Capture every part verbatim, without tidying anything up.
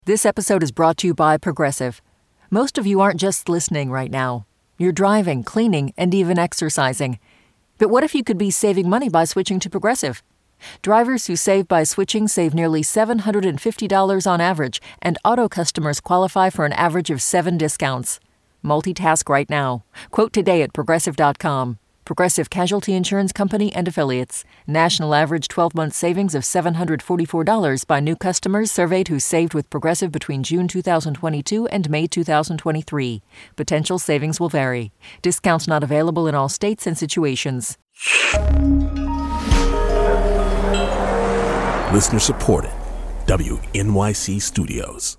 This episode is brought to you by Progressive. Most of you aren't just listening right now. You're driving, cleaning, and even exercising. But what if you could be saving money by switching to Progressive? Drivers who save by switching save nearly seven hundred fifty dollars on average, and auto customers qualify for an average of seven discounts. Multitask right now. Quote today at Progressive dot com. Progressive Casualty Insurance Company and Affiliates. National average twelve-month savings of seven hundred forty-four dollars by new customers surveyed who saved with Progressive between June two thousand twenty-two and May two thousand twenty-three. Potential savings will vary. Discounts not available in all states and situations. Listener supported. W N Y C Studios.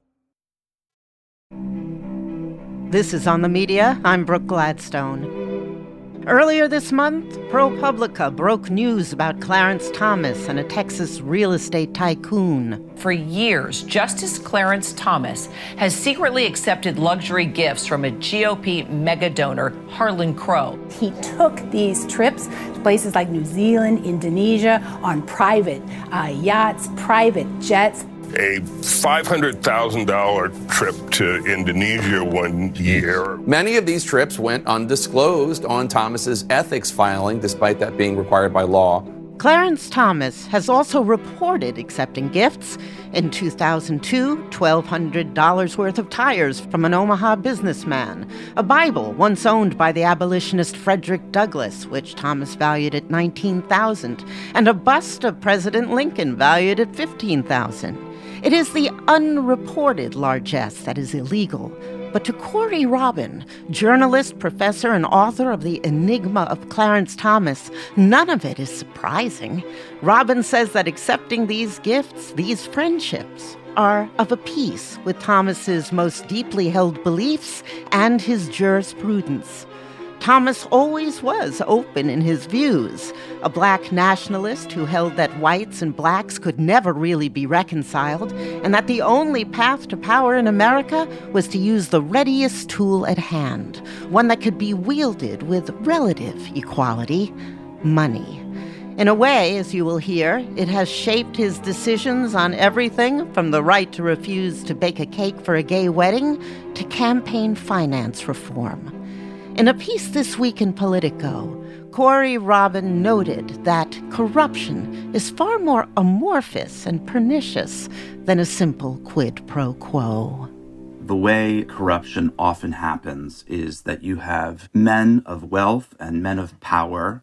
This is On the Media. I'm Brooke Gladstone. Earlier this month, ProPublica broke news about Clarence Thomas and a Texas real estate tycoon. For years, Justice Clarence Thomas has secretly accepted luxury gifts from a G O P mega donor, Harlan Crow. He took these trips to places like New Zealand, Indonesia, on private uh, yachts, private jets. A five hundred thousand dollars trip to Indonesia one year. Many of these trips went undisclosed on Thomas's ethics filing, despite that being required by law. Clarence Thomas has also reported accepting gifts. In two thousand two, twelve hundred dollars worth of tires from an Omaha businessman, a Bible once owned by the abolitionist Frederick Douglass, which Thomas valued at nineteen thousand dollars, and a bust of President Lincoln valued at fifteen thousand dollars. It is the unreported largesse that is illegal. But to Corey Robin, journalist, professor, and author of The Enigma of Clarence Thomas, none of it is surprising. Robin says that accepting these gifts, these friendships, are of a piece with Thomas's most deeply held beliefs and his jurisprudence. Thomas always was open in his views, a black nationalist who held that whites and blacks could never really be reconciled, and that the only path to power in America was to use the readiest tool at hand, one that could be wielded with relative equality: money. In a way, as you will hear, it has shaped his decisions on everything from the right to refuse to bake a cake for a gay wedding to campaign finance reform. In a piece this week in Politico, Corey Robin noted that corruption is far more amorphous and pernicious than a simple quid pro quo. The way corruption often happens is that you have men of wealth and men of power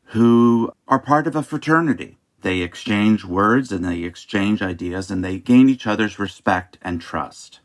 who are part of a fraternity. They exchange words and they exchange ideas and they gain each other's respect and trust.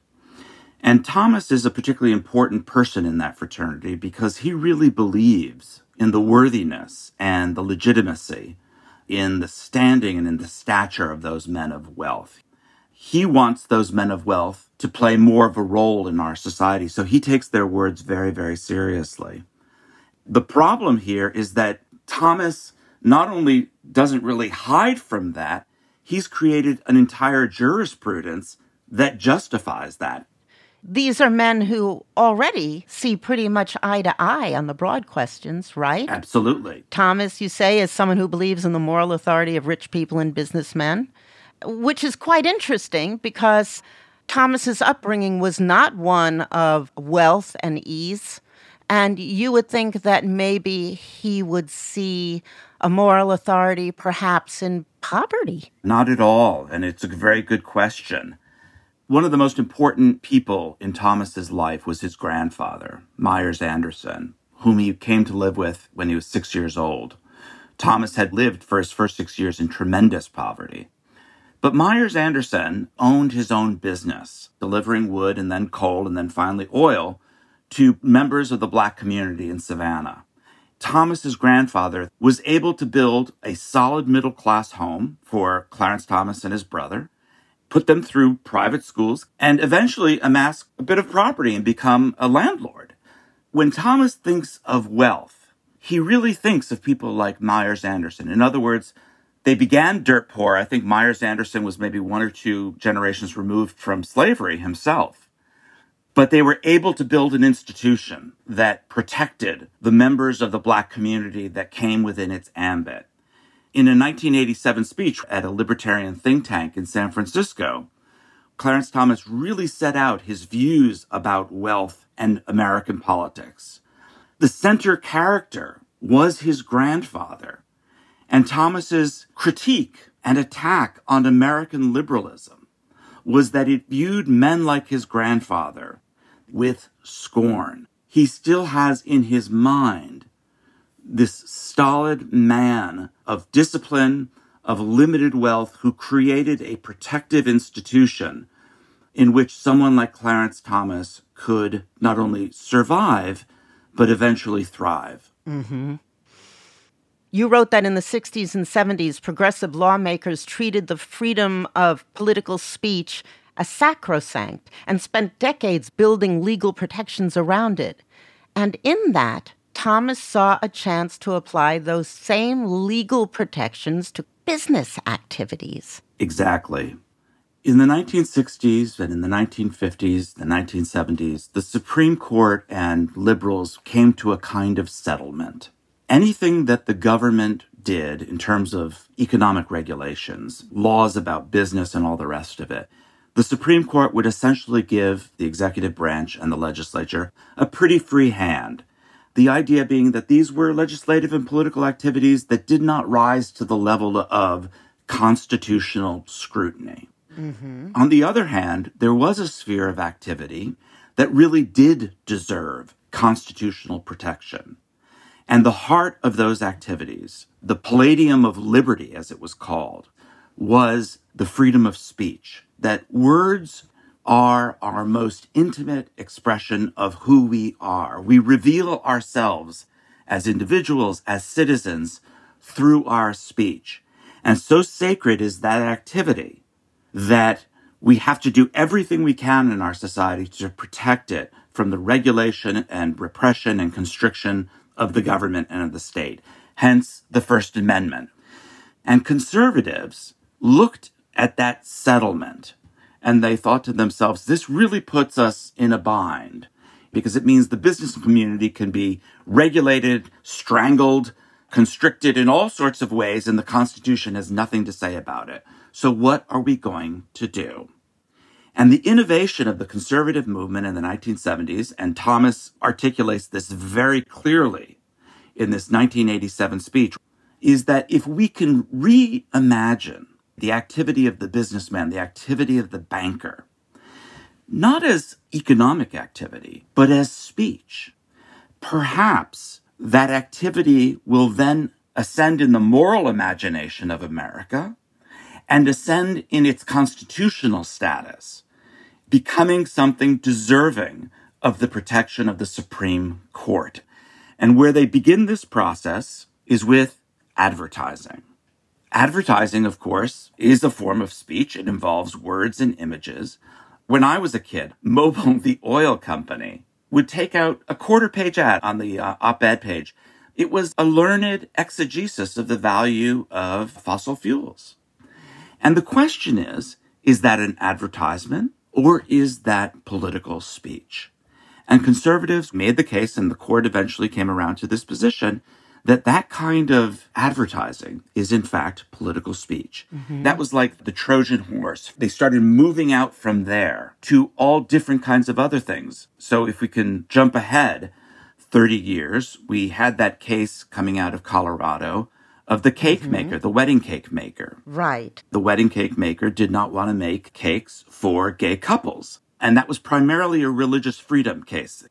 And Thomas is a particularly important person in that fraternity because he really believes in the worthiness and the legitimacy, in the standing and in the stature of those men of wealth. He wants those men of wealth to play more of a role in our society, so he takes their words very, very seriously. The problem here is that Thomas not only doesn't really hide from that, he's created an entire jurisprudence that justifies that. These are men who already see pretty much eye to eye on the broad questions, right? Absolutely. Thomas, you say, is someone who believes in the moral authority of rich people and businessmen, which is quite interesting because Thomas's upbringing was not one of wealth and ease. And you would think that maybe he would see a moral authority perhaps in poverty. Not at all. And it's a very good question. One of the most important people in Thomas's life was his grandfather, Myers Anderson, whom he came to live with when he was six years old. Thomas had lived for his first six years in tremendous poverty. But Myers Anderson owned his own business, delivering wood and then coal and then finally oil to members of the black community in Savannah. Thomas's grandfather was able to build a solid middle-class home for Clarence Thomas and his brother, put them through private schools, and eventually amass a bit of property and become a landlord. When Thomas thinks of wealth, he really thinks of people like Myers Anderson. In other words, they began dirt poor. I think Myers Anderson was maybe one or two generations removed from slavery himself. But they were able to build an institution that protected the members of the black community that came within its ambit. In a nineteen eighty-seven speech at a libertarian think tank in San Francisco, Clarence Thomas really set out his views about wealth and American politics. The center character was his grandfather, and Thomas's critique and attack on American liberalism was that it viewed men like his grandfather with scorn. He still has in his mind this stolid man of discipline, of limited wealth, who created a protective institution in which someone like Clarence Thomas could not only survive, but eventually thrive. Mm-hmm. You wrote that in the sixties and seventies, progressive lawmakers treated the freedom of political speech as sacrosanct and spent decades building legal protections around it. And in that, Thomas saw a chance to apply those same legal protections to business activities. Exactly. In the nineteen sixties and in the nineteen fifties, the nineteen seventies, the Supreme Court and liberals came to a kind of settlement. Anything that the government did in terms of economic regulations, laws about business and all the rest of it, the Supreme Court would essentially give the executive branch and the legislature a pretty free hand. The idea being that these were legislative and political activities that did not rise to the level of constitutional scrutiny. Mm-hmm. On the other hand, there was a sphere of activity that really did deserve constitutional protection. And the heart of those activities, the palladium of liberty, as it was called, was the freedom of speech. That words are our most intimate expression of who we are. We reveal ourselves as individuals, as citizens, through our speech. And so sacred is that activity that we have to do everything we can in our society to protect it from the regulation and repression and constriction of the government and of the state. Hence the First Amendment. And conservatives looked at that settlement and they thought to themselves, this really puts us in a bind because it means the business community can be regulated, strangled, constricted in all sorts of ways, and the Constitution has nothing to say about it. So what are we going to do? And the innovation of the conservative movement in the nineteen seventies, and Thomas articulates this very clearly in this nineteen eighty-seven speech, is that if we can reimagine the activity of the businessman, the activity of the banker, not as economic activity, but as speech, perhaps that activity will then ascend in the moral imagination of America and ascend in its constitutional status, becoming something deserving of the protection of the Supreme Court. And where they begin this process is with advertising. Advertising, of course, is a form of speech. It involves words and images. When I was a kid, Mobil, the oil company, would take out a quarter-page ad on the uh, op-ed page. It was a learned exegesis of the value of fossil fuels. And the question is, is that an advertisement or is that political speech? And conservatives made the case, and the court eventually came around to this position, that that kind of advertising is in fact political speech. Mm-hmm. That was like the Trojan horse. They started moving out from there to all different kinds of other things. So if we can jump ahead thirty years, we had that case coming out of Colorado of the cake mm-hmm. maker, the wedding cake maker. Right. The wedding cake maker did not want to make cakes for gay couples. And that was primarily a religious freedom case.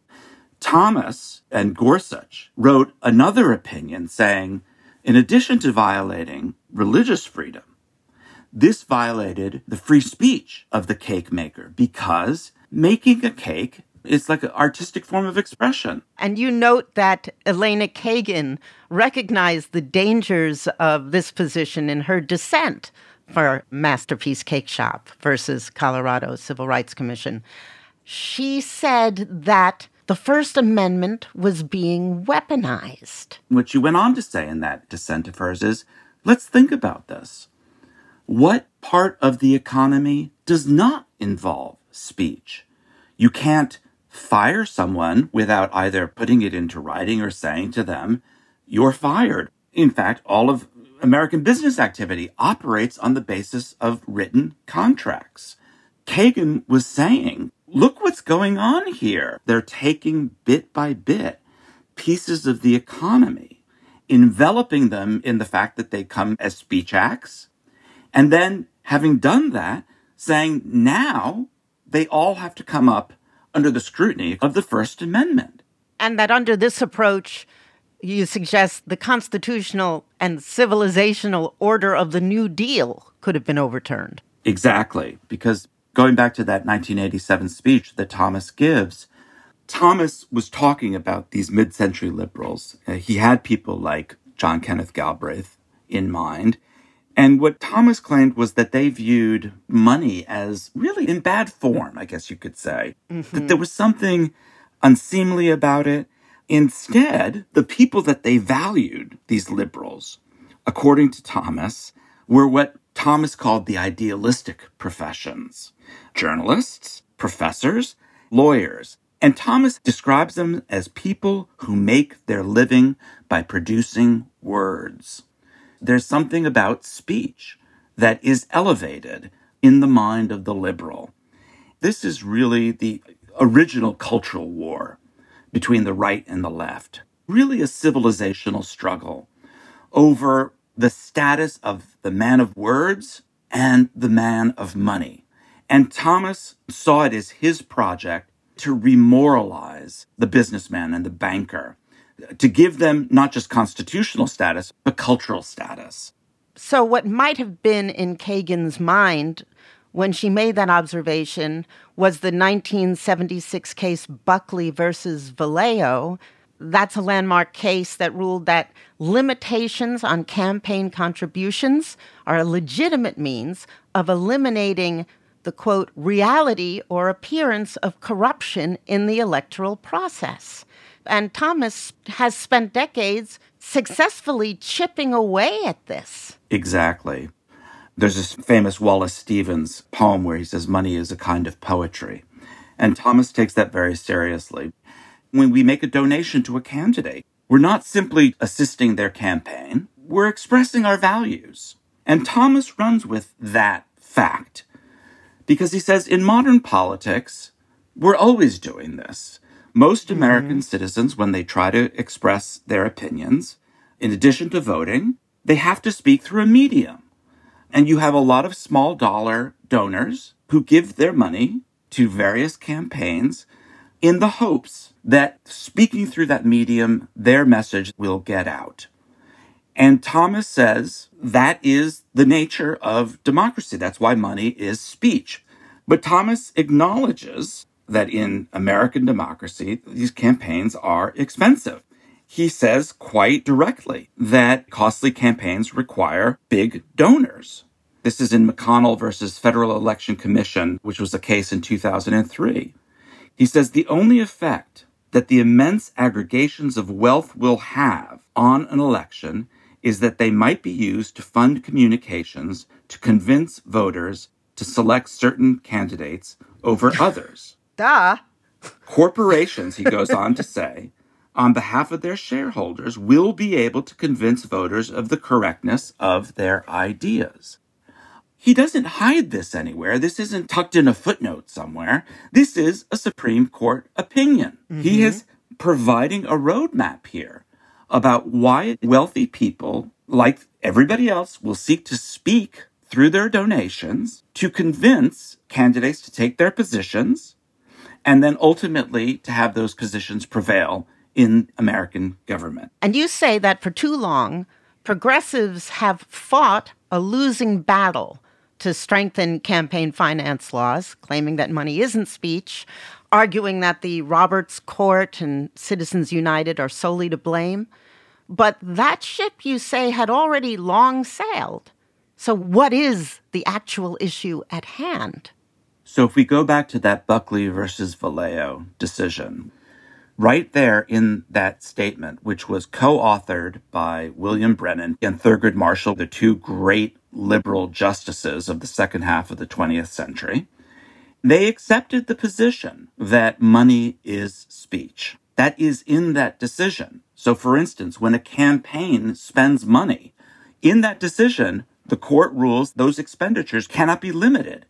Thomas and Gorsuch wrote another opinion saying, in addition to violating religious freedom, this violated the free speech of the cake maker because making a cake is like an artistic form of expression. And you note that Elena Kagan recognized the dangers of this position in her dissent for Masterpiece Cake Shop versus Colorado Civil Rights Commission. She said that the First Amendment was being weaponized. What she went on to say in that dissent of hers is, let's think about this. What part of the economy does not involve speech? You can't fire someone without either putting it into writing or saying to them, you're fired. In fact, all of American business activity operates on the basis of written contracts. Kagan was saying, look what's going on here. They're taking bit by bit pieces of the economy, enveloping them in the fact that they come as speech acts, and then having done that, saying now they all have to come up under the scrutiny of the First Amendment. And that under this approach, you suggest the constitutional and civilizational order of the New Deal could have been overturned. Exactly, because going back to that nineteen eighty-seven speech that Thomas gives, Thomas was talking about these mid-century liberals. Uh, he had people like John Kenneth Galbraith in mind. And what Thomas claimed was that they viewed money as really in bad form, I guess you could say. Mm-hmm. That there was something unseemly about it. Instead, the people that they valued, these liberals, according to Thomas, were what Thomas called the idealistic professions. Journalists, professors, lawyers. And Thomas describes them as people who make their living by producing words. There's something about speech that is elevated in the mind of the liberal. This is really the original cultural war between the right and the left. Really a civilizational struggle over the status of the man of words and the man of money. And Thomas saw it as his project to remoralize the businessman and the banker, to give them not just constitutional status, but cultural status. So what might have been in Kagan's mind when she made that observation was the nineteen seventy-six case Buckley versus Vallejo. That's a landmark case that ruled that limitations on campaign contributions are a legitimate means of eliminating the, quote, reality or appearance of corruption in the electoral process. And Thomas has spent decades successfully chipping away at this. Exactly. There's this famous Wallace Stevens poem where he says money is a kind of poetry. And Thomas takes that very seriously. When we make a donation to a candidate, we're not simply assisting their campaign, we're expressing our values. And Thomas runs with that fact because he says in modern politics, we're always doing this. Most American mm-hmm. citizens, when they try to express their opinions, in addition to voting, they have to speak through a medium. And you have a lot of small dollar donors who give their money to various campaigns in the hopes that speaking through that medium, their message will get out. And Thomas says that is the nature of democracy. That's why money is speech. But Thomas acknowledges that in American democracy, these campaigns are expensive. He says quite directly that costly campaigns require big donors. This is in McConnell versus Federal Election Commission, which was a case in two thousand three. He says the only effect that the immense aggregations of wealth will have on an election is that they might be used to fund communications to convince voters to select certain candidates over others. Duh. Corporations, he goes on to say, on behalf of their shareholders, will be able to convince voters of the correctness of their ideas. He doesn't hide this anywhere. This isn't tucked in a footnote somewhere. This is a Supreme Court opinion. Mm-hmm. He is providing a roadmap here about why wealthy people, like everybody else, will seek to speak through their donations to convince candidates to take their positions and then ultimately to have those positions prevail in American government. And you say that for too long, progressives have fought a losing battle to strengthen campaign finance laws, claiming that money isn't speech, arguing that the Roberts Court and Citizens United are solely to blame. But that ship, you say, had already long sailed. So what is the actual issue at hand? So if we go back to that Buckley versus Vallejo decision, right there in that statement, which was co-authored by William Brennan and Thurgood Marshall, the two great liberal justices of the second half of the twentieth century, they accepted the position that money is speech. That is in that decision. So, for instance, when a campaign spends money, in that decision, the court rules those expenditures cannot be limited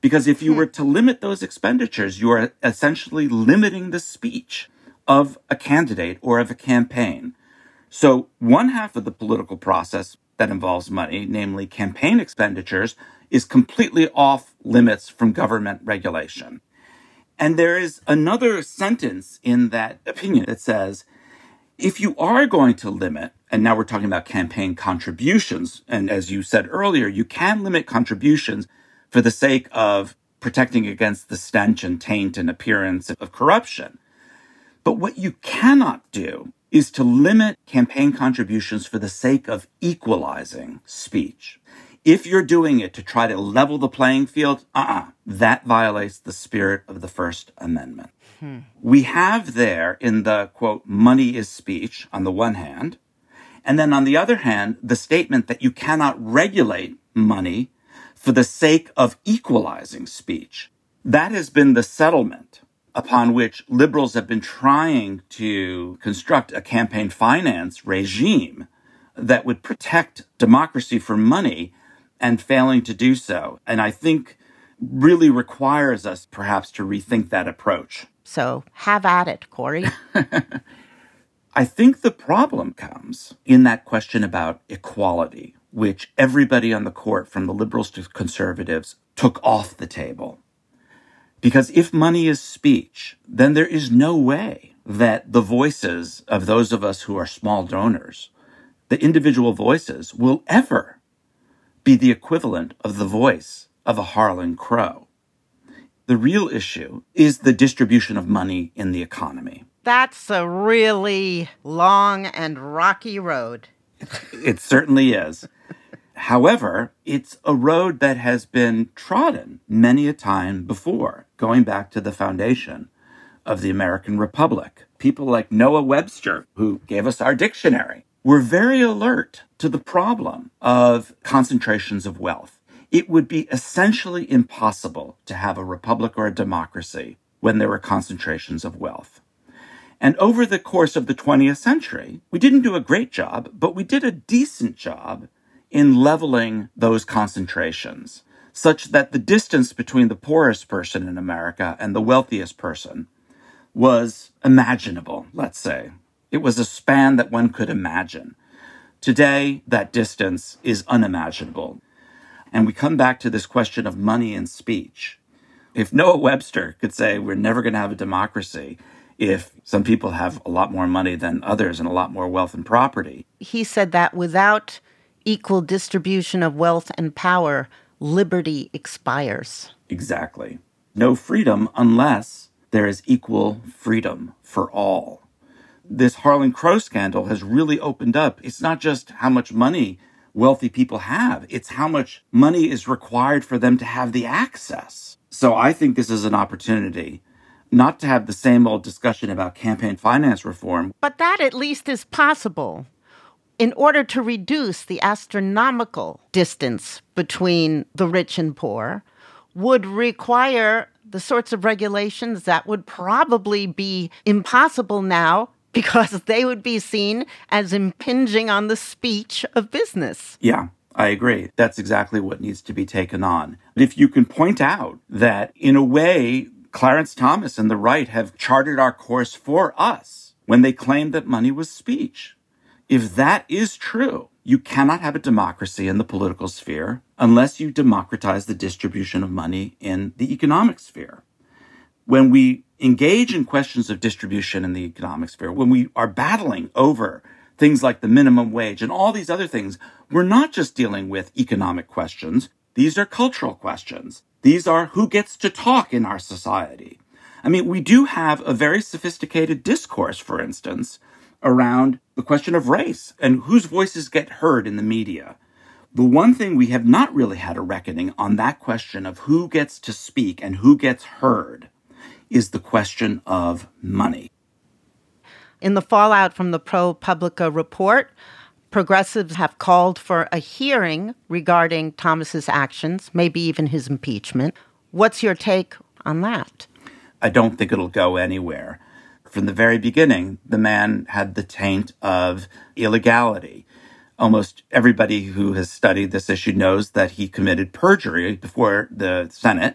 Because if you were to limit those expenditures, you are essentially limiting the speech of a candidate or of a campaign. So one half of the political process that involves money, namely campaign expenditures, is completely off limits from government regulation. And there is another sentence in that opinion that says, if you are going to limit, and now we're talking about campaign contributions, and as you said earlier, you can limit contributions for the sake of protecting against the stench and taint and appearance of corruption. But what you cannot do is to limit campaign contributions for the sake of equalizing speech. If you're doing it to try to level the playing field, uh-uh, that violates the spirit of the First Amendment. Hmm. We have there in the, quote, money is speech on the one hand, and then on the other hand, the statement that you cannot regulate money for the sake of equalizing speech. That has been the settlement upon which liberals have been trying to construct a campaign finance regime that would protect democracy from money, and failing to do so. And I think really requires us perhaps to rethink that approach. So have at it, Corey. I think the problem comes in that question about equality, which everybody on the court, from the liberals to conservatives, took off the table. Because if money is speech, then there is no way that the voices of those of us who are small donors, the individual voices, will ever be the equivalent of the voice of a Harlan Crow. The real issue is the distribution of money in the economy. That's a really long and rocky road. It certainly is. However, it's a road that has been trodden many a time before, going back to the foundation of the American Republic. People like Noah Webster, who gave us our dictionary, were very alert to the problem of concentrations of wealth. It would be essentially impossible to have a republic or a democracy when there were concentrations of wealth. And over the course of the twentieth century, we didn't do a great job, but we did a decent job in leveling those concentrations, such that the distance between the poorest person in America and the wealthiest person was imaginable, let's say. It was a span that one could imagine. Today, that distance is unimaginable. And we come back to this question of money and speech. If Noah Webster could say we're never going to have a democracy if some people have a lot more money than others and a lot more wealth and property. He said that without equal distribution of wealth and power, liberty expires. Exactly. No freedom unless there is equal freedom for all. This Harlan Crow scandal has really opened up. It's not just how much money wealthy people have. It's how much money is required for them to have the access. So I think this is an opportunity not to have the same old discussion about campaign finance reform. But that at least is possible. In order to reduce the astronomical distance between the rich and poor would require the sorts of regulations that would probably be impossible now because they would be seen as impinging on the speech of business. Yeah, I agree. That's exactly what needs to be taken on. If you can point out that, in a way, Clarence Thomas and the right have charted our course for us when they claimed that money was speech. If that is true, you cannot have a democracy in the political sphere unless you democratize the distribution of money in the economic sphere. When we engage in questions of distribution in the economic sphere, when we are battling over things like the minimum wage and all these other things, we're not just dealing with economic questions. These are cultural questions. These are who gets to talk in our society. I mean, we do have a very sophisticated discourse, for instance, around the question of race and whose voices get heard in the media. The one thing we have not really had a reckoning on that question of who gets to speak and who gets heard is the question of money. In the fallout from the ProPublica report, progressives have called for a hearing regarding Thomas's actions, maybe even his impeachment. What's your take on that? I don't think it'll go anywhere. From the very beginning, the man had the taint of illegality. Almost everybody who has studied this issue knows that he committed perjury before the Senate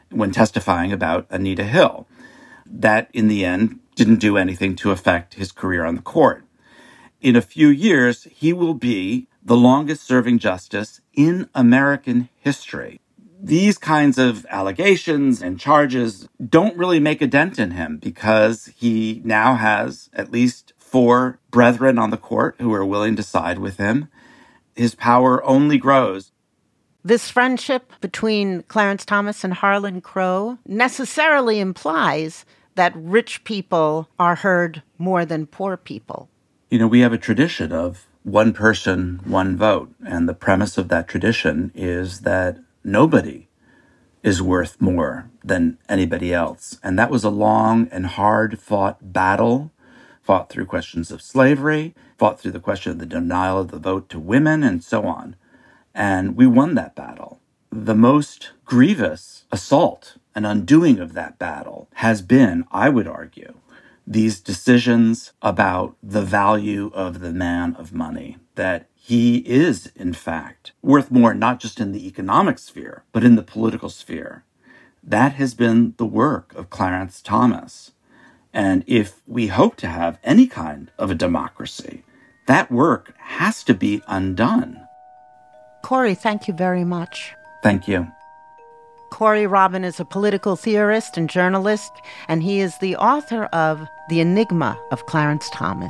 when testifying about Anita Hill. That, in the end, didn't do anything to affect his career on the court. In a few years, he will be the longest-serving justice in American history. These kinds of allegations and charges don't really make a dent in him because he now has at least four brethren on the court who are willing to side with him. His power only grows. This friendship between Clarence Thomas and Harlan Crow necessarily implies that rich people are heard more than poor people. You know, we have a tradition of one person, one vote. And the premise of that tradition is that nobody is worth more than anybody else. And that was a long and hard-fought battle, fought through questions of slavery, fought through the question of the denial of the vote to women, and so on. And we won that battle. The most grievous assault and undoing of that battle has been, I would argue, these decisions about the value of the man of money, that he is, in fact, worth more not just in the economic sphere, but in the political sphere. That has been the work of Clarence Thomas. And if we hope to have any kind of a democracy, that work has to be undone. Corey, thank you very much. Thank you. Corey Robin is a political theorist and journalist, and he is the author of The Enigma of Clarence Thomas.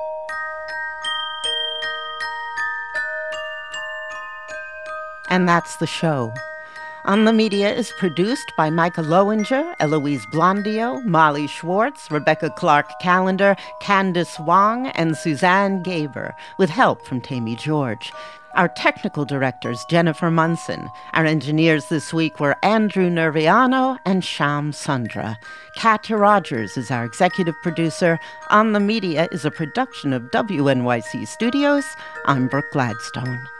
And that's the show. On the Media is produced by Micah Lowinger, Eloise Blondio, Molly Schwartz, Rebecca Clark-Callender, Candace Wong, and Suzanne Gaber, with help from Tammy George. Our technical directors, Jennifer Munson. Our engineers this week were Andrew Nerviano and Sham Sundra. Katya Rogers is our executive producer. On the Media is a production of W N Y C Studios. I'm Brooke Gladstone.